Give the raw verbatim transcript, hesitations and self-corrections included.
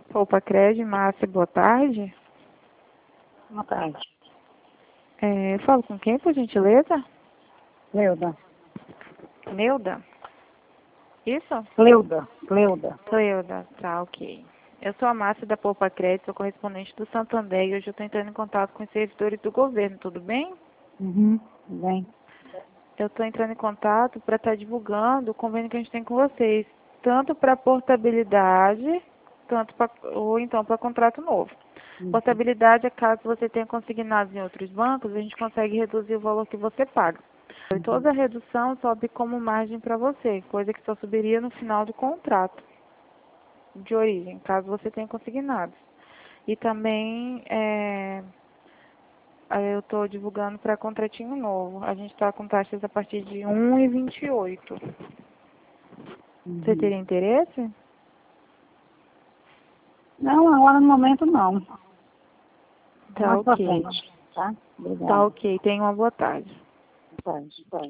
Opa, Cred, Márcia, boa tarde. Boa tarde. É, eu falo com quem, por gentileza? Cleuda. Neuda? Isso? Cleuda. Cleuda. Cleuda, tá, ok. Eu sou a Márcia da Poupa Crédito, sou correspondente do Santander e hoje eu estou entrando em contato com os servidores do governo, tudo bem? Uhum. Bem. Eu estou entrando em contato para estar divulgando o convênio que a gente tem com vocês, tanto para portabilidade, tanto pra, ou então para contrato novo. Uhum. Portabilidade é caso você tenha consignados em outros bancos, a gente consegue reduzir o valor que você paga. E Uhum. toda a redução sobe como margem para você, coisa que só subiria no final do contrato de origem, caso você tenha consignados. E também é, eu estou divulgando para contratinho novo. A gente está com taxas a partir de um vírgula vinte e oito. Uhum. Você teria interesse? Não, agora no momento não. Tá Mais pra ok. frente, tá? Obrigada. Tá ok. Tenha uma boa tarde. Boa tarde. Boa tarde.